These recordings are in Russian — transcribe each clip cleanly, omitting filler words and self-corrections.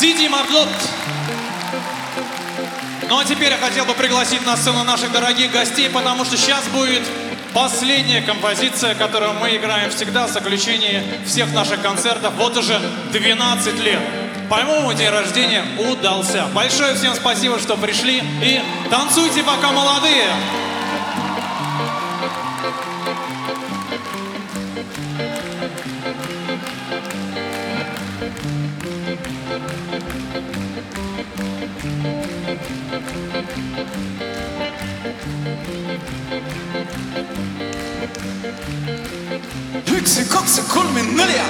Диди Марлот. Ну а теперь я хотел бы пригласить на сцену наших дорогих гостей, потому что сейчас будет последняя композиция, которую мы играем всегда в заключении всех наших концертов. Вот уже 12 лет. По-моему, день рождения удался. Большое всем спасибо, что пришли. И танцуйте, пока молодые. Yksi, kaksi, kolme, neljä.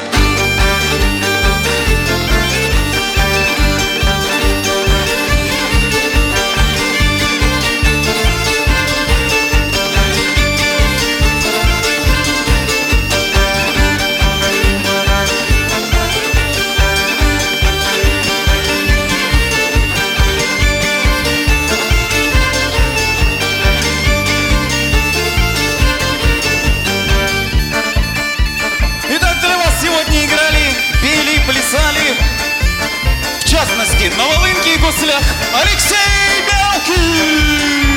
Плясали, в частности, на волынке и гуслях Алексей Белкин!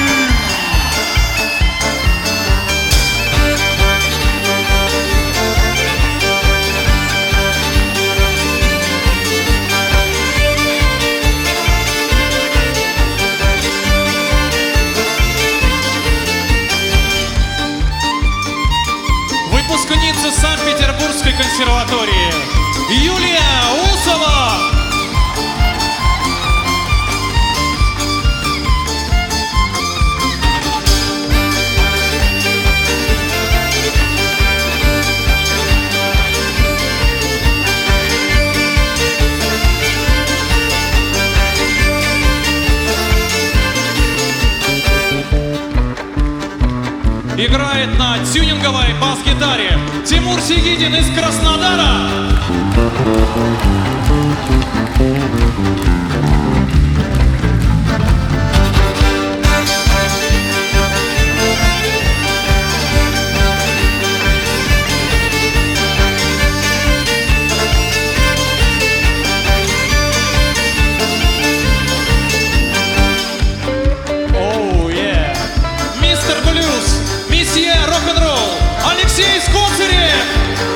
Выпускница Санкт-Петербургской консерватории Юлия Усова. Играет на тюнинговой бас-гитаре Тимур Сигидин из Краснодара. Мистер Блюз, месье рок-н-ролл, Алексей Скоцарев.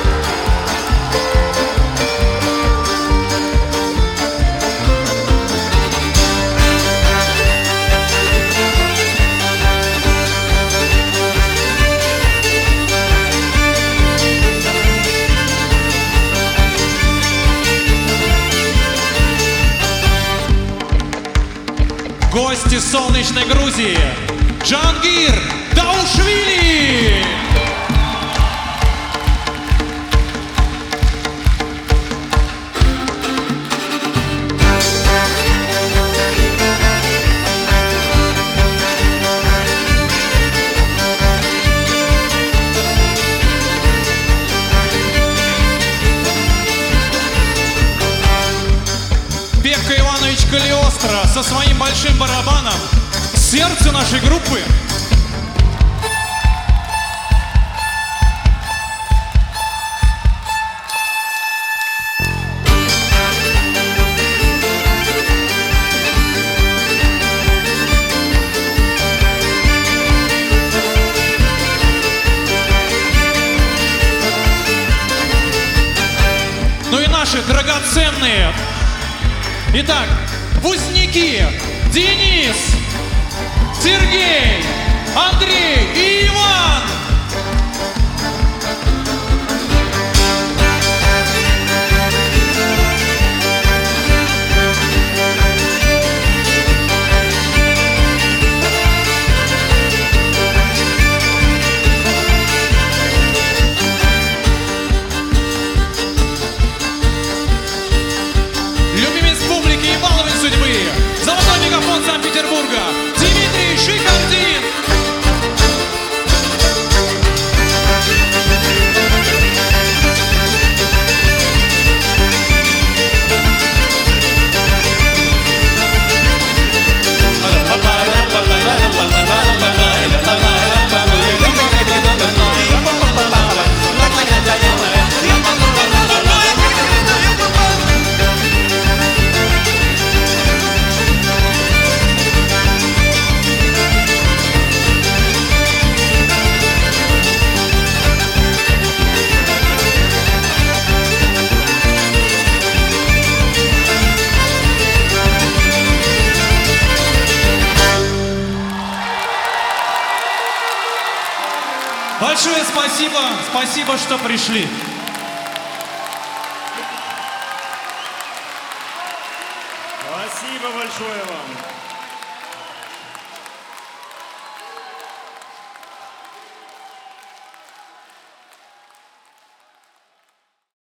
Гости солнечной Грузии Джангир Даушвили. Пекка Иванович Калиостро со своим большим барабаном, сердце нашей группы. Ну и наши драгоценные. Итак, выпускники Денис, Сергей, Андрей и Иван. Любимец публики и баловень судьбы, золотой мегафон Санкт-Петербурга, Дмитрий Шикардин. Большое спасибо, спасибо, что пришли. Спасибо большое вам.